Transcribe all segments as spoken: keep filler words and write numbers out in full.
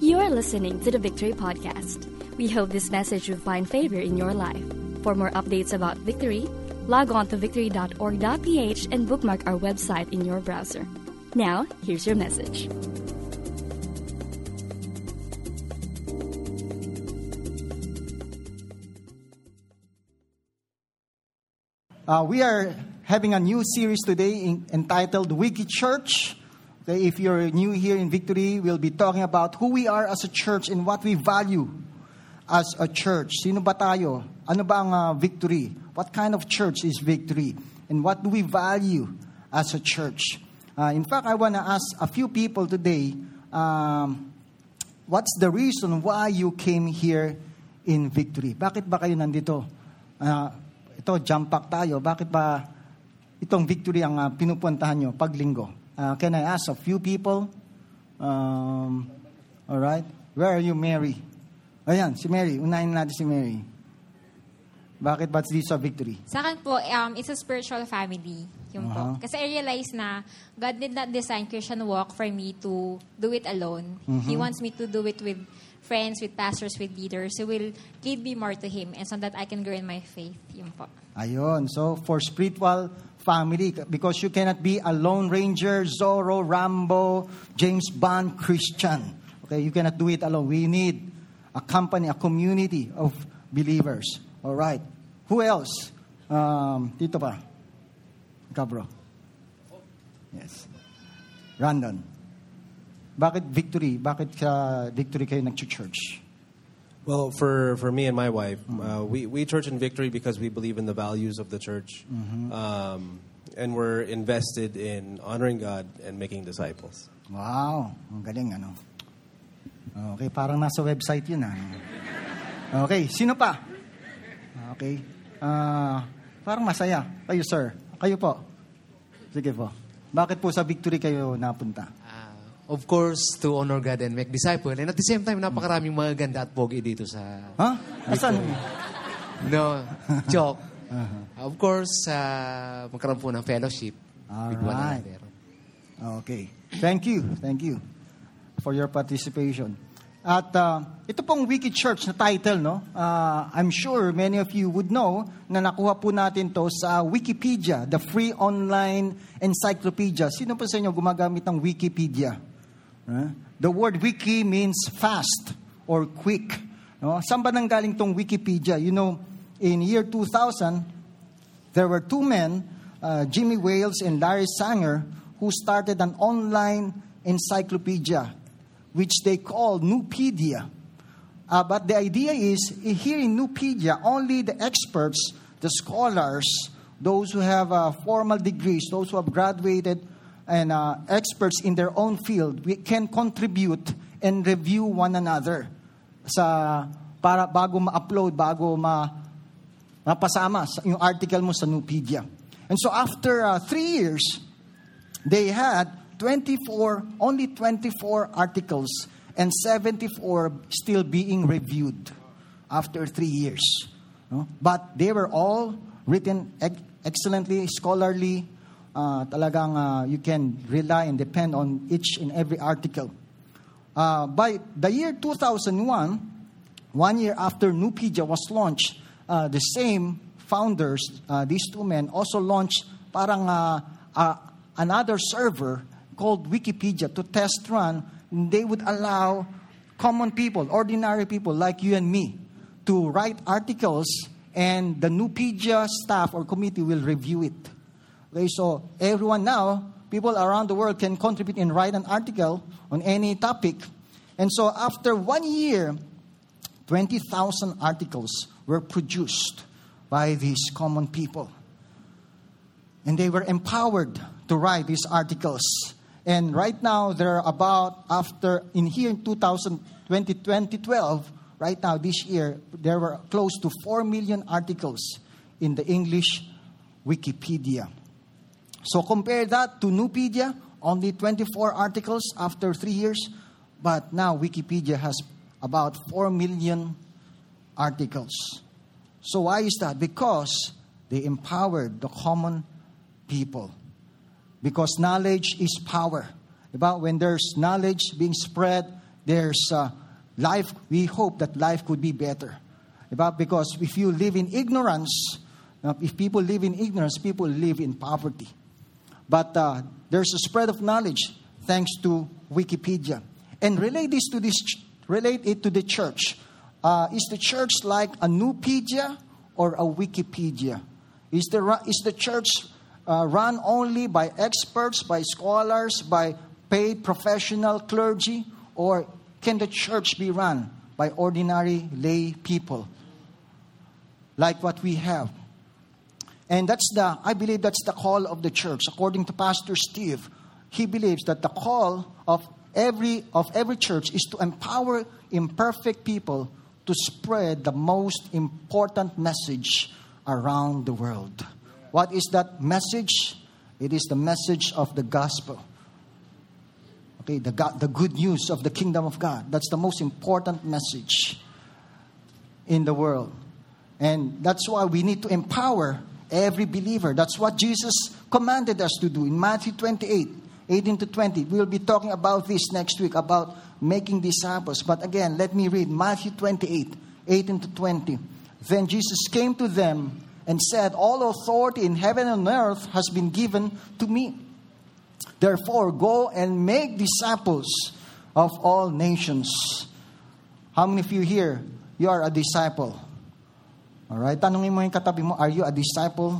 You are listening to the Victory Podcast. We hope this message will find favor in your life. For more updates about Victory, log on to victory dot org dot p h and bookmark our website in your browser. Now, here's your message. Uh, we are having a new series today in, entitled Wiki Church. Okay, if you're new here in Victory, we'll be talking about who we are as a church and what we value as a church. Sino ba tayo? Ano ba ang uh, Victory? What kind of church is Victory? And what do we value as a church? Uh, in fact, I want to ask a few people today, um, what's the reason why you came here in Victory? Bakit ba kayo nandito? Uh, ito, jump pack tayo. Bakit ba itong Victory ang uh, pinupuntahan nyo pag linggo? Uh, can I ask a few people? Um, all right. Where are you, Mary? Ayan, si Mary. Unahin natin si Mary. Bakit ba dito sa Victory? Sa akin po, um, it's a spiritual family. Yung Uh-huh. po. Kasi I realize na God did not design Christian walk for me to do it alone. Mm-hmm. He wants me to do it with friends, with pastors, with leaders who will lead me more to Him and so that I can grow in my faith. Yun po. Ayun. So, for spiritual family, because you cannot be a Lone Ranger, Zorro, Rambo, James Bond, Christian. Okay, you cannot do it alone. We need a company, a community of believers. All right. Who else? Um, dito pa. Ikaw, bro. Yes. Randon. Bakit Victory? Bakit ka Victory kayo nag-church? Well, for, for me and my wife, uh, we, we church in Victory because we believe in the values of the church. Mm-hmm. Um, and we're invested in honoring God and making disciples. Wow. Ang galing, ano? Okay, parang nasa website yun, ah. Okay, sino pa? Okay. Uh, parang masaya. Kayo, sir. Kayo po. Sige po. Bakit po sa Victory kayo napunta? Of course, to honor God and make disciples. And at the same time, napakaraming mga ganda at pogi dito sa... Ha? Asan? No, joke. Uh-huh. Of course, uh, magkaroon po ng fellowship. All with one right. another. Okay. Thank you. Thank you for your participation. At uh, ito pong Wiki Church na title, no? Uh, I'm sure many of you would know na nakuha po natin to sa Wikipedia, the free online encyclopedia. Sino po sa inyo gumagamit ng Wikipedia? Uh, the word wiki means fast or quick. No? Saan ba nanggaling tong Wikipedia? You know, in year two thousand, there were two men, uh, Jimmy Wales and Larry Sanger, who started an online encyclopedia, which they call Nupedia. Uh, but the idea is, here in Nupedia, only the experts, the scholars, those who have uh, formal degrees, those who have graduated, and uh, experts in their own field, we can contribute and review one another sa para bago ma-upload, bago ma mapasama yung article mo sa Nupedia. And so after uh, three years, they had twenty-four, only twenty-four articles and seventy-four still being reviewed after three years. No? But they were all written ex- excellently, scholarly. Uh, talagang uh, you can rely and depend on each and every article. Uh, by the year two thousand one, one year after Nupedia was launched, uh, the same founders, uh, these two men, also launched parang uh, uh, another server called Wikipedia to test run. They would allow common people, ordinary people like you and me, to write articles, and the Nupedia staff or committee will review it. Okay, so everyone now, people around the world can contribute and write an article on any topic. And so after one year, twenty thousand articles were produced by these common people. And they were empowered to write these articles. And right now, there are about, after, in here in twenty twelve, right now, this year, there were close to four million articles in the English Wikipedia. So compare that to Nupedia, only twenty-four articles after three years. But now Wikipedia has about four million articles. So why is that? Because they empowered the common people. Because knowledge is power. Diba? When there's knowledge being spread, there's uh, life. We hope that life could be better. Because if you live in ignorance, uh, if people live in ignorance, people live in poverty. But uh, there's a spread of knowledge thanks to Wikipedia. And relate this to this, relate it to the church. Uh, is the church like a Nupedia or a Wikipedia? Is the is the church uh, run only by experts, by scholars, by paid professional clergy, or can the church be run by ordinary lay people, like what we have? And that's the I believe that's the call of the church, according to Pastor Steve. He believes that the call of every of every church is to empower imperfect people to spread the most important message around the world. What is that message? It is the message of the gospel. Okay, the God, the good news of the kingdom of God. That's the most important message in the world. And that's why we need to empower every believer. That's what Jesus commanded us to do in Matthew twenty-eight, eighteen to twenty. We'll be talking about this next week, about making disciples. But again, let me read Matthew twenty-eight, eighteen to twenty. Then Jesus came to them and said, all authority in heaven and earth has been given to me. Therefore, go and make disciples of all nations. How many of you here, you are a disciple? All right, tanungin mo yung katabi mo, are you a disciple?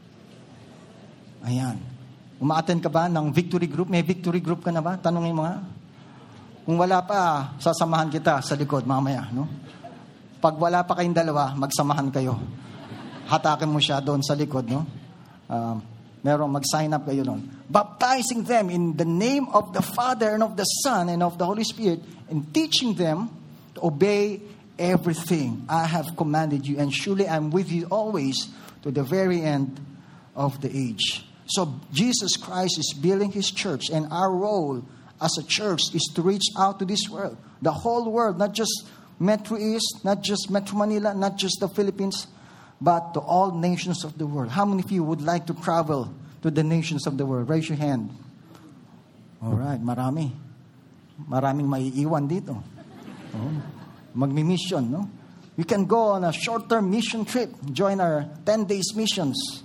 Ayan. Uma-attend ka ba ng victory group? May victory group ka na ba? Tanungin mo nga. Kung wala pa, sasamahan kita sa likod mamaya, no? Pag wala pa kayong dalawa, magsamahan kayo. Hatakin mo siya doon sa likod, no? Um, meron mag-sign up kayo doon. Baptizing them in the name of the Father and of the Son and of the Holy Spirit, and teaching them to obey everything I have commanded you, and surely I'm with you always to the very end of the age. So Jesus Christ is building His church, and our role as a church is to reach out to this world, the whole world, not just Metro East, not just Metro Manila, not just the Philippines, but to all nations of the world. How many of you would like to travel to the nations of the world? Raise your hand. All right, marami. Maraming maiiwan dito. Oh. Magmi-mission, no? You can go on a short-term mission trip, join our ten days missions.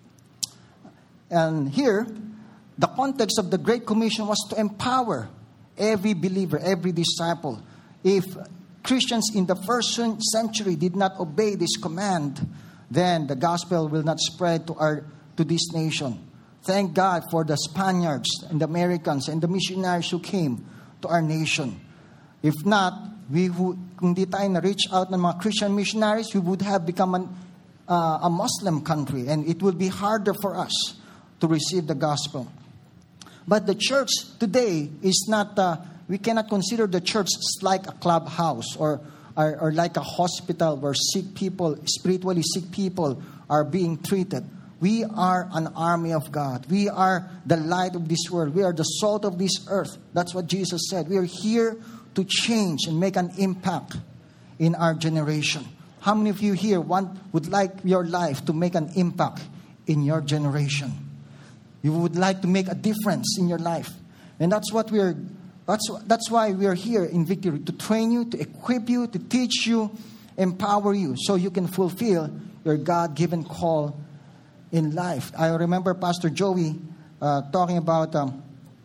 And here, the context of the Great Commission was to empower every believer, every disciple. If Christians in the first century did not obey this command, then the gospel will not spread to our to this nation. Thank God for the Spaniards and the Americans and the missionaries who came to our nation. If not, we would, kung di tayo na-reach out ng mga Christian missionaries, we would have become an, uh, a Muslim country, and it will be harder for us to receive the gospel. But the church today is not, uh, we cannot consider the church like a clubhouse or, or, or like a hospital where sick people, spiritually sick people are being treated. We are an army of God. We are the light of this world. We are the salt of this earth. That's what Jesus said. We are here to change and make an impact in our generation. How many of you here want would like your life to make an impact in your generation? You would like to make a difference in your life. And that's what we're that's that's why we are here in Victory, to train you, to equip you, to teach you, empower you so you can fulfill your God-given call in life. I remember Pastor Joey uh, talking about um,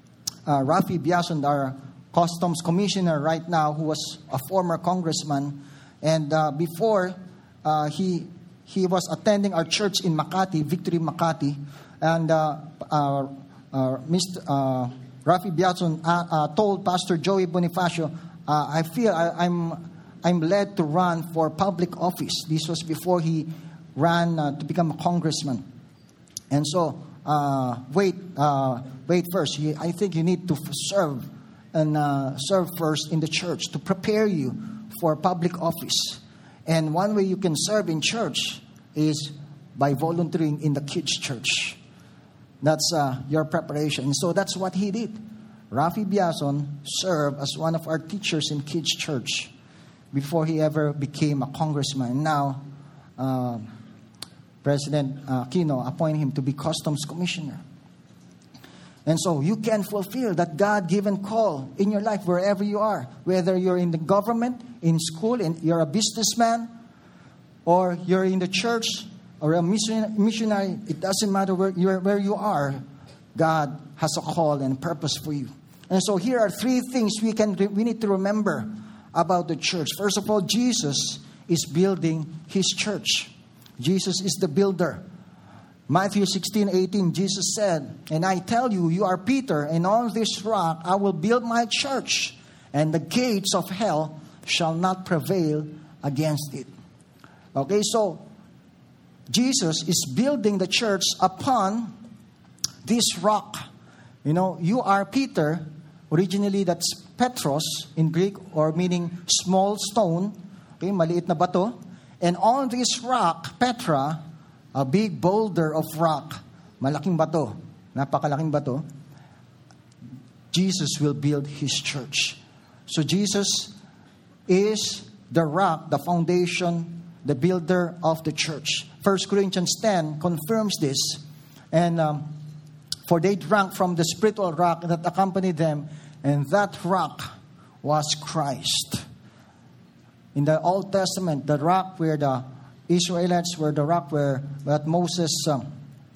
uh, Rafi Biason, our Customs Commissioner right now, who was a former congressman. And uh, before, uh, he he was attending our church in Makati, Victory Makati. And uh, uh, uh, Mister Uh, Rafi Biason uh, uh, told Pastor Joey Bonifacio, uh, I feel I, I'm I'm led to run for public office. This was before he ran uh, to become a congressman. And so, uh, wait, uh, wait first. You, I think you need to serve and uh, serve first in the church to prepare you for public office. And one way you can serve in church is by volunteering in the kids' church. That's uh, your preparation. And so that's what he did. Rafi Biason served as one of our teachers in kids' church before he ever became a congressman. And now, uh, President uh, Aquino appointed him to be Customs Commissioner. And so you can fulfill that God-given call in your life wherever you are. Whether you're in the government, in school, and you're a businessman, or you're in the church, or a mission, missionary, it doesn't matter where, you're, where you are. God has a call and purpose for you. And so here are three things we can we need to remember about the church. First of all, Jesus is building His church. Jesus is the builder. Matthew sixteen eighteen, Jesus said, "And I tell you, you are Peter, and on this rock I will build my church, and the gates of hell shall not prevail against it." Okay, so Jesus is building the church upon this rock. You know, you are Peter. Originally, that's Petros in Greek, or meaning small stone. Okay, maliit na bato. And on this rock, Petra, a big boulder of rock, malaking bato, napakalaking bato, Jesus will build His church. So Jesus is the rock, the foundation, the builder of the church. First Corinthians ten confirms this. And um, for they drank from the spiritual rock that accompanied them, and that rock was Christ. In the Old Testament, the rock where the Israelites were the rock where that Moses um,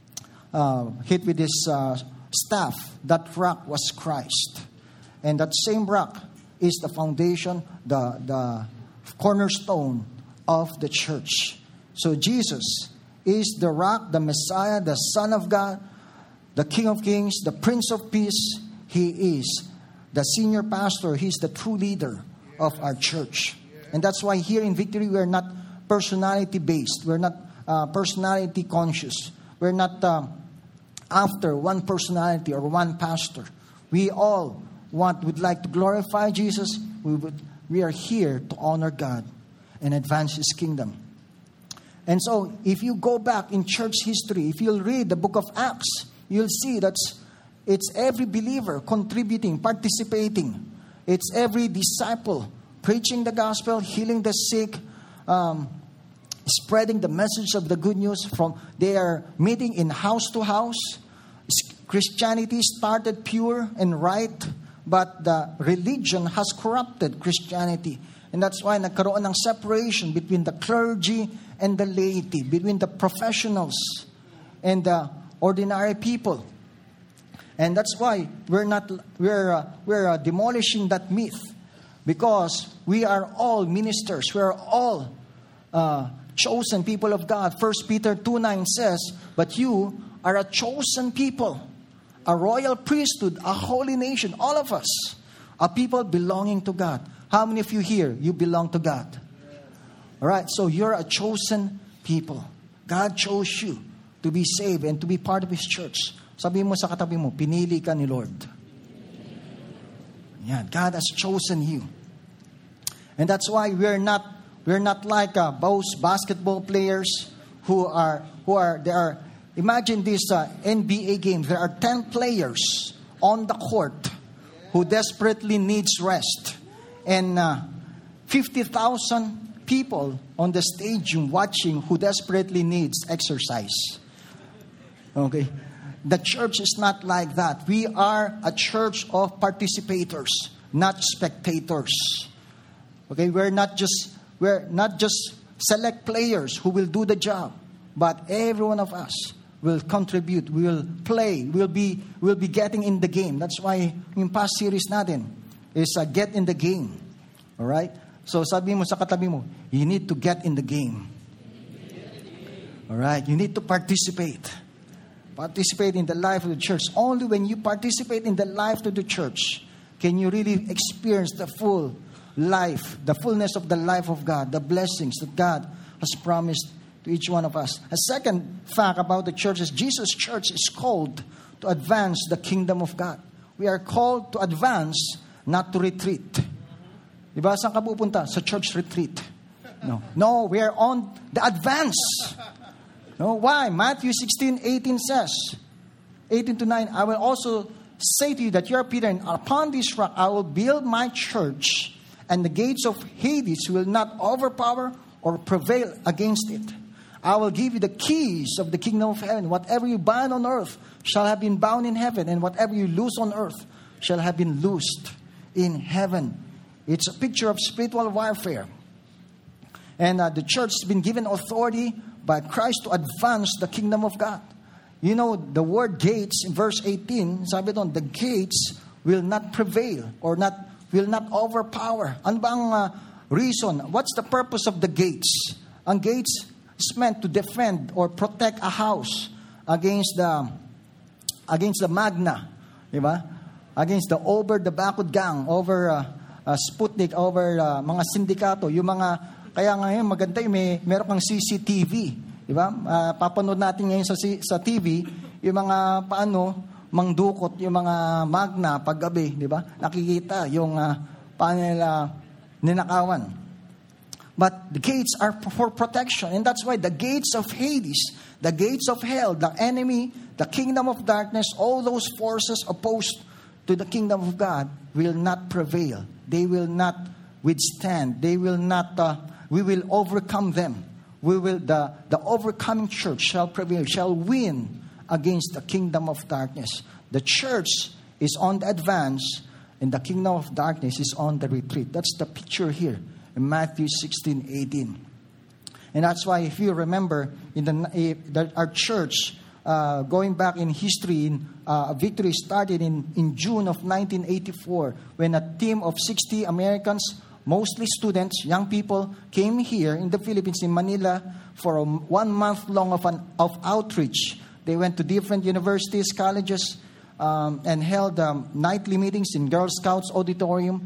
uh, hit with his uh, staff, that rock was Christ. And that same rock is the foundation, the, the cornerstone of the church. So Jesus is the rock, the Messiah, the Son of God, the King of Kings, the Prince of Peace. He is the senior pastor. He's the true leader of our church. And that's why here in Victory, we're not personality-based. We're not uh, personality-conscious. We're not uh, after one personality or one pastor. We all want, would like to glorify Jesus. We would, we are here to honor God and advance His kingdom. And so, if you go back in church history, if you'll read the book of Acts, you'll see that it's every believer contributing, participating. It's every disciple preaching the gospel, healing the sick, um, spreading the message of the good news. From they are meeting in house to house. Christianity started pure and right, but the religion has corrupted Christianity. And that's why nagkaroon ng separation between the clergy and the laity, between the professionals and the ordinary people. And that's why we're not we're uh, we're uh, demolishing that myth, because we are all ministers. We are all uh, chosen people of God. First Peter two nine says, "But you are a chosen people, a royal priesthood, a holy nation." All of us, a people belonging to God. How many of you here, you belong to God? All right, so you're a chosen people. God chose you to be saved and to be part of His church. Sabi mo sa katabi mo, pinili ka ni Lord. Yeah, God has chosen you. And that's why we're not we're not like uh, those basketball players who are who are there are imagine this uh, N B A game. There are ten players on the court who desperately needs rest, and uh, fifty thousand people on the stadium watching who desperately needs exercise. Okay. The church is not like that. We are a church of participators, not spectators. Okay, we're not just we're not just select players who will do the job, but every one of us will contribute, will play, will be will be getting in the game. That's why yung past series natin is uh, get in the game. All right? So sabi mo sa katabi mo, you need to get in the game. All right, you need to participate. Participate in the life of the church. Only when you participate in the life of the church can you really experience the full life, the fullness of the life of God, the blessings that God has promised to each one of us. A second fact about the church is Jesus' church is called to advance the kingdom of God. We are called to advance, not to retreat. Diba? Saan ka pupunta? Sa church retreat. No, no, we are on the advance. No, why? Matthew sixteen eighteen says, eighteen to nine, "I will also say to you that you are Peter, and upon this rock I will build my church, and the gates of Hades will not overpower or prevail against it. I will give you the keys of the kingdom of heaven. Whatever you bind on earth shall have been bound in heaven, and whatever you loose on earth shall have been loosed in heaven. It's a picture of spiritual warfare. And uh, the church has been given authority by Christ to advance the kingdom of God. You know, the word gates in verse eighteen, sabi doon, the gates will not prevail or not will not overpower. Ano ba ang uh, reason? What's the purpose of the gates? Ang gates is meant to defend or protect a house against the against the magna, di ba? Against the over the Bakod gang, over uh, uh, Sputnik, over uh, mga sindikato, yung mga, kaya ngayon maganda yung may meron kang C C T V, di ba? Uh, papanood natin ngayon sa sa T V yung mga paano mangdukot yung mga magna paggabi, di ba? Nakikita yung uh, paano nila ninakawan. But the gates are for protection, and that's why the gates of Hades, the gates of hell, the enemy, the kingdom of darkness, all those forces opposed to the kingdom of God will not prevail. They will not withstand. They will not. Uh, we will overcome them. We will. The the overcoming church shall prevail, shall win against the kingdom of darkness. The church is on the advance, and the kingdom of darkness is on the retreat. That's the picture here in Matthew sixteen eighteen. And that's why, if you remember, in the, uh, the our church. Uh, going back in history, in, uh, Victory started in, in June of nineteen eighty-four when a team of sixty Americans, mostly students, young people, came here in the Philippines, in Manila, for a one month long of, an, of outreach. They went to different universities, colleges, um, and held um, nightly meetings in Girl Scouts auditorium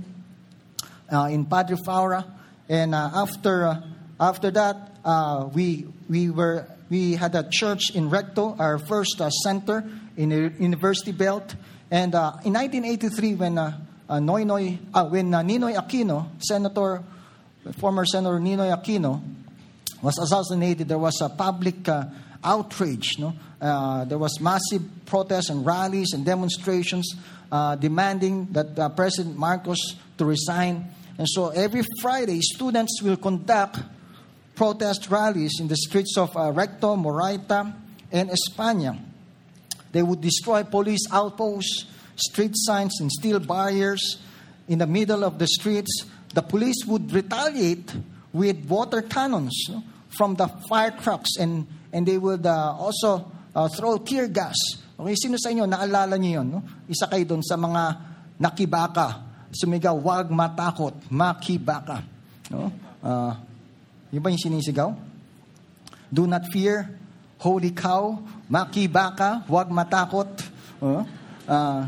uh, in Padre Faura. And uh, after uh, after that, uh, we we were... We had a church in Recto, our first uh, center in the University Belt. And uh, in nineteen eighty-three, when uh, uh, Noy Noy, uh, when uh, Ninoy Aquino, Senator, former Senator Ninoy Aquino, was assassinated, there was a public uh, outrage. No, uh, there was massive protests and rallies and demonstrations uh, demanding that uh, President Marcos to resign. And so every Friday, students will conduct protest rallies in the streets of uh, Recto, Moraita, and España. They would destroy police outposts, street signs, and steel barriers in the middle of the streets. The police would retaliate with water cannons, no, from the fire trucks, and, and they would uh, also uh, throw tear gas. Okay, sino sa inyo, naalala niyo yun? No? Isa kayo doon sa mga nakibaka. Sumigaw, wag matakot, makibaka. No? Uh, Yung ba yung sinisigaw? Do not fear, holy cow, makibaka, huwag matakot. Uh, uh,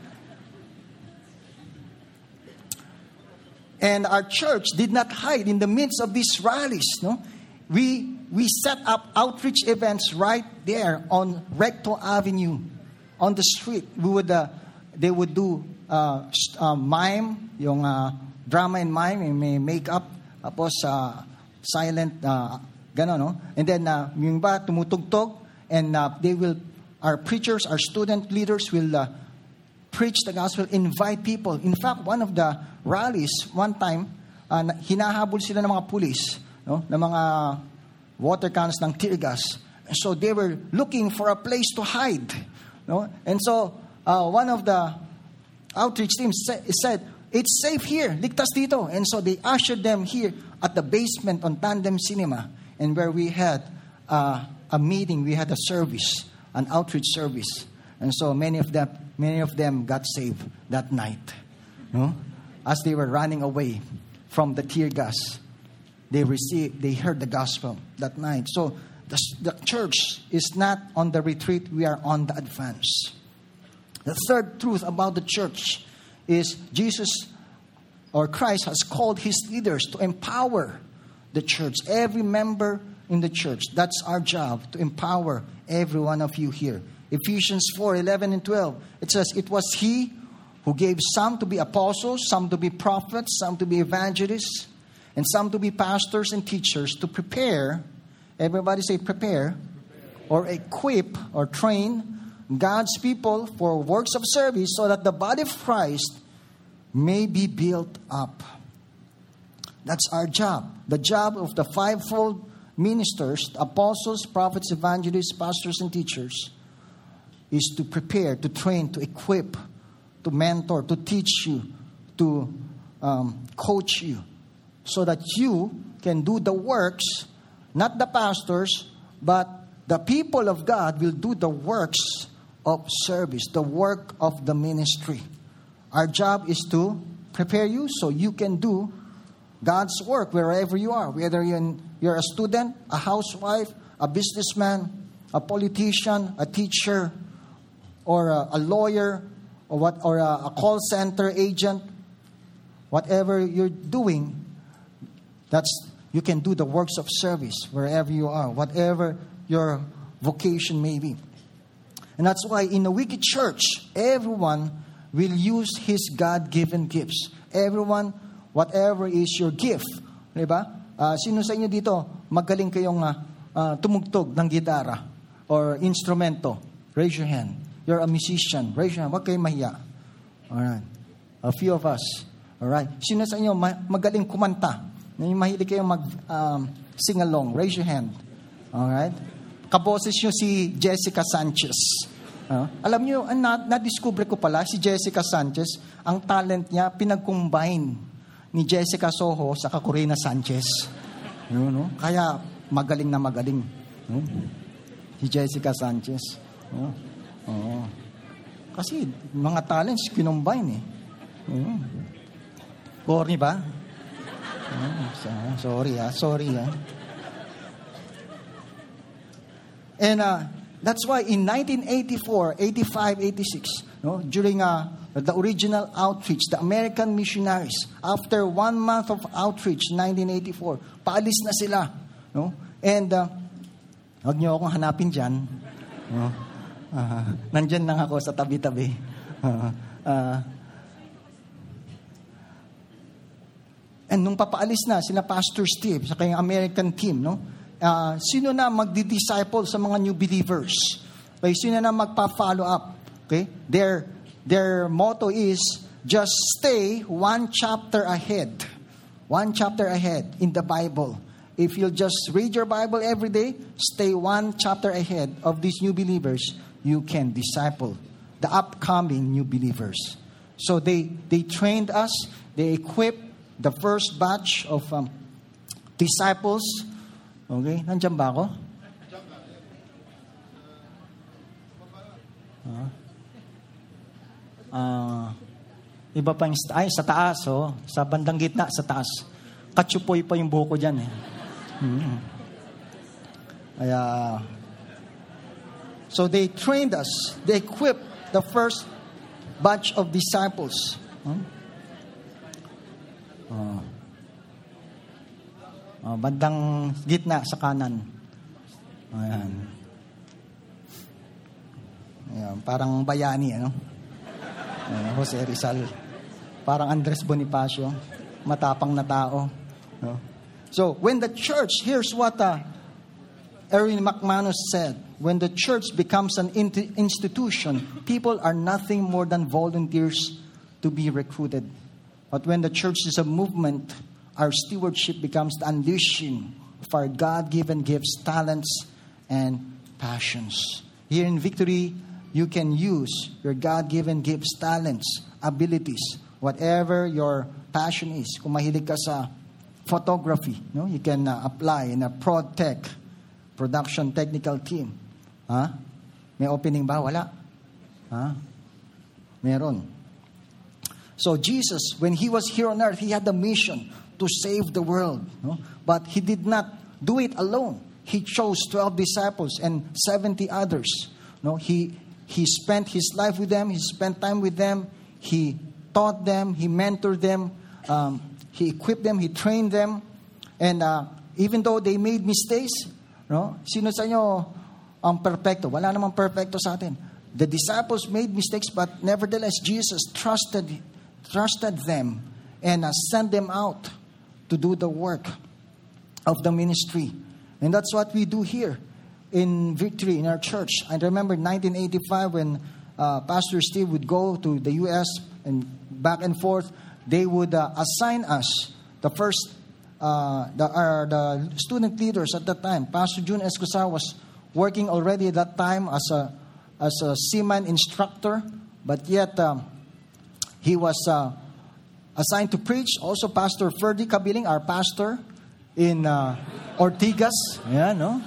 and our church did not hide in the midst of these rallies. No, we we set up outreach events right there on Recto Avenue, on the street. We would uh, they would do uh, uh, mime, yung uh, drama and mime, yung may makeup, tapos uh, silent, uh, gano'n, no? And then, uh, yung ba, tumutugtog, and uh, they will, our preachers, our student leaders will uh, preach the gospel, invite people. In fact, one of the rallies, one time, uh, hinahabol sila ng mga pulis, no? Ng mga water cannons ng tear gas. And so they were looking for a place to hide, no? And so, uh, one of the outreach teams sa- said, it's safe here, ligtas dito. And so they ushered them here at the basement on Tandem Cinema, and where we had uh, a meeting, we had a service, an outreach service. And so many of them, many of them got saved that night. No? As they were running away from the tear gas, they received, they heard the gospel that night. So the, the church is not on the retreat, we are on the advance. The third truth about the church is Jesus or Christ has called his leaders to empower the church, every member in the church. That's our job, to empower every one of you here. Ephesians four, eleven and twelve. It says, it was he who gave some to be apostles, some to be prophets, some to be evangelists, and some to be pastors and teachers, to prepare, everybody say prepare, or equip or train God's people for works of service, so that the body of Christ may be built up. That's our job. The job of the fivefold ministers, apostles, prophets, evangelists, pastors, and teachers is to prepare, to train, to equip, to mentor, to teach you, to um, coach you, so that you can do the works, not the pastors, but the people of God will do the works of service, the work of the ministry. Our job is to prepare you so you can do God's work wherever you are, whether you're, in, you're a student, a housewife, a businessman, a politician, a teacher, or a, a lawyer, or what, or a, a call center agent. Whatever you're doing, that's you can do the works of service wherever you are, whatever your vocation may be. And that's why in a wicked church, everyone will use his God-given gifts. Everyone, whatever is your gift. Diba? Uh, sino sa inyo dito, magaling kayong uh, uh, tumugtog ng gitara or instrumento? Raise your hand. You're a musician. Raise your hand. Huwag kayong mahiya. Alright. A few of us. Alright. Sino sa inyo ma- magaling kumanta? Mahilig kayong mag um, sing along. Raise your hand. Alright. Kaboses nyo si Jessica Sanchez. Uh, alam nyo, na, na-discover ko pala si Jessica Sanchez, ang talent niya pinag-combine ni Jessica Soho sa Corina Sanchez. You know? Kaya magaling na magaling. No? Si Jessica Sanchez. No? Oh. Kasi mga talents kinumbine eh. Oh. Corny ba? Oh, sorry ah, sorry ah. And uh, that's why in nineteen eighty-four, eighty-five, eighty-six, no, during uh, the original outreach, the American missionaries, after one month of outreach, nineteen eighty-four, paalis na sila. No? And, uh, huwag niyo akong hanapin dyan. No? Uh, nandyan lang ako sa tabi-tabi. Uh, uh, and nung papaalis na, sila Pastor Steve, sa kanyang American team, no? Uh, sino na magdi-disciple sa mga new believers? Okay, sino na magpa-follow up? Okay? Their their motto is just stay one chapter ahead. One chapter ahead in the Bible. If you'll just read your Bible every day, stay one chapter ahead of these new believers, you can disciple the upcoming new believers. So they they trained us, they equipped the first batch of um, disciples. Okay, nandiyan ba ako? Uh, uh, iba pa yung, ay, sa taas, oh. Sa bandang gitna, sa taas. Katsupoy pa yung buko dyan, eh. Mm-hmm. Kaya, so they trained us, they equipped the first batch of disciples. Huh? Uh, Uh, bandang gitna sa kanan. Ayan. Ayan. Parang bayani, ano? Ayan, Jose Rizal. Parang Andres Bonifacio. Matapang na tao. No? So, when the church, here's what uh, Erwin McManus said. When the church becomes an in- institution, people are nothing more than volunteers to be recruited. But when the church is a movement, our stewardship becomes the unleashing of our God-given gifts, talents, and passions. Here in Victory, you can use your God-given gifts, talents, abilities, whatever your passion is. Kung mahilig ka sa photography, no, you can uh, apply in a prod tech, production technical team. Ha? May opening ba? Wala. Ha? Meron. So Jesus, when He was here on earth, He had a mission to save the world. No? But He did not do it alone. He chose twelve disciples and seventy others. No? He, he spent His life with them. He spent time with them. He taught them. He mentored them. Um, he equipped them. He trained them. And uh, even though they made mistakes, no? Sino sa inyo ang perfecto? Wala namang perfecto sa atin. The disciples made mistakes, but nevertheless, Jesus trusted, trusted them and uh, sent them out to do the work of the ministry. And that's what we do here in Victory, in our church. I remember nineteen eighty-five when uh, Pastor Steve would go to the U S and back and forth. They would uh, assign us the first uh, the, uh, the student leaders at that time. Pastor June Escosar was working already at that time as a as a seaman instructor, but yet um, he was uh, assigned to preach. Also, Pastor Ferdy Kabiling, our pastor in uh, Ortigas. Yeah, no?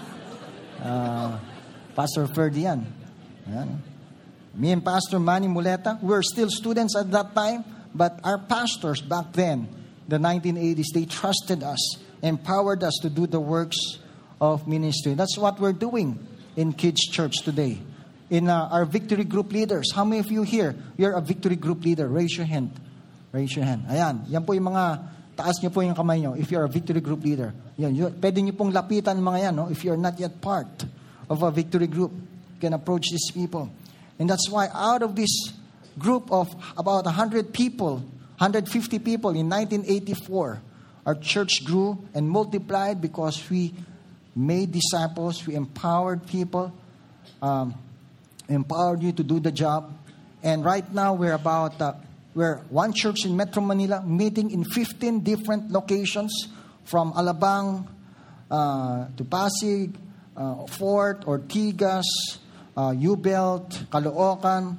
Uh, Pastor Ferdy yan. Yan. Me and Pastor Manny Muleta, we were still students at that time, but our pastors back then, the nineteen eighties, they trusted us, empowered us to do the works of ministry. That's what we're doing in Kids Church today. In uh, our victory group leaders, how many of you here, you're a victory group leader? Raise your hand. Raise your hand. Ayan, yan po yung mga, taas nyo po yung kamay nyo if you're a victory group leader. Yan, yun, pwede nyo pong lapitan mga yan, no? If you're not yet part of a victory group, you can approach these people. And that's why out of this group of about one hundred people, one hundred fifty people in nineteen eighty-four, our church grew and multiplied because we made disciples, we empowered people, um, empowered you to do the job. And right now we're about, uh, we're one church in Metro Manila meeting in fifteen different locations from Alabang uh, to Pasig, uh, Fort, Ortigas, Uh, U-Belt, Caloocan,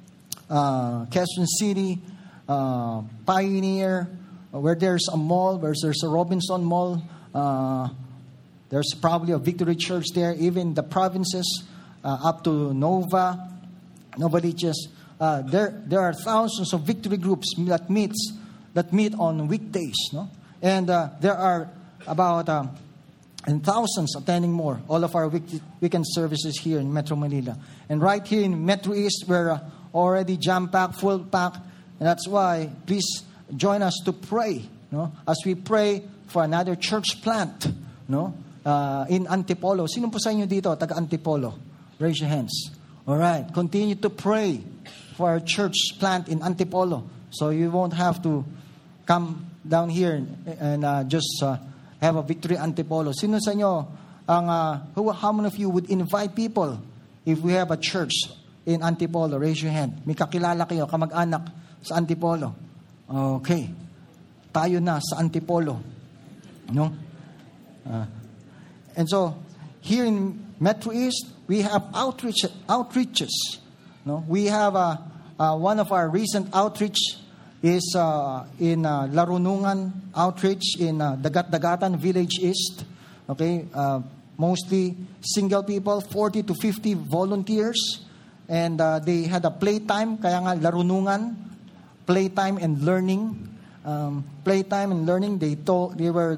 uh, Quezon City, uh, Pioneer, uh, where there's a mall, where there's a Robinson Mall, uh, there's probably a Victory Church there, even the provinces uh, up to Nova, Nova Liches. Uh, there, there are thousands of victory groups that meets that meet on weekdays, no? And uh, there are about uh, and thousands attending more, all of our weekend services here in Metro Manila. And right here in Metro East, we're uh, already jam-packed, full-packed. And that's why, please join us to pray, no? As we pray for another church plant, no? Uh, in Antipolo. Sino po sa inyo dito, taga Antipolo? Raise your hands. All right. Continue to pray for our church plant in Antipolo. So you won't have to come down here and, and uh, just... Uh, have a Victory Antipolo. Sino sa inyo, ang, uh, who, how many of you would invite people if we have a church in Antipolo? Raise your hand. May kakilala kayo, kamag-anak sa Antipolo. Okay. Tayo na sa Antipolo. No? Uh, and so, here in Metro East, we have outreach, outreaches. No? We have uh, uh, one of our recent outreach is uh, in uh, Larunungan outreach in uh, Dagat-Dagatan Village East. Okay, uh, mostly single people, forty to fifty volunteers. And uh, they had a playtime, kaya nga Larunungan, playtime and learning. Um, playtime and learning, they taught, they were,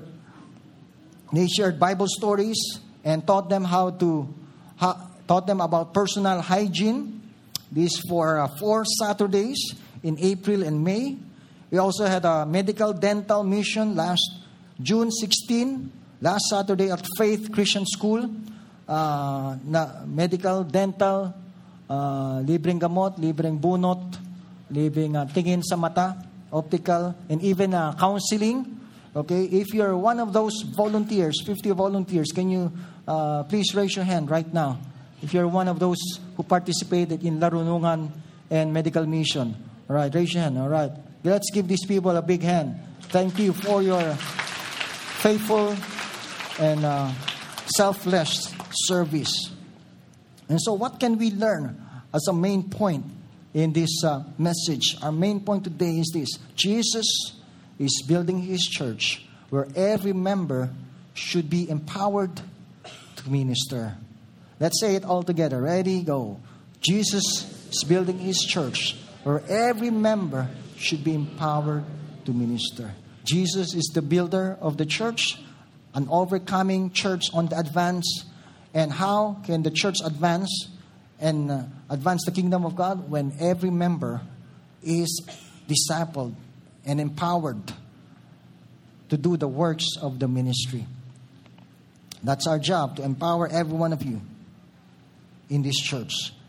they shared Bible stories and taught them how to, ha, taught them about personal hygiene. This for uh, four Saturdays in April and May. We also had a medical dental mission last June sixteenth, last Saturday at Faith Christian School. Uh, na medical, dental, uh, libreng gamot, libreng bunot, libreng uh, tingin sa mata, optical, and even uh, counseling. Okay, if you're one of those volunteers, fifty volunteers, can you uh, please raise your hand right now? If you're one of those who participated in Larunungan and medical mission. All right, raise your hand. All right. Let's give these people a big hand. Thank you for your faithful and uh, selfless service. And so what can we learn as a main point in this uh, message? Our main point today is this. Jesus is building His church where every member should be empowered to minister. Let's say it all together. Ready? Go. Jesus is building His church where every member should be empowered to minister. Jesus is the builder of the church, an overcoming church on the advance. And how can the church advance and uh, advance the kingdom of God? When every member is discipled and empowered to do the works of the ministry. That's our job, to empower every one of you in this church.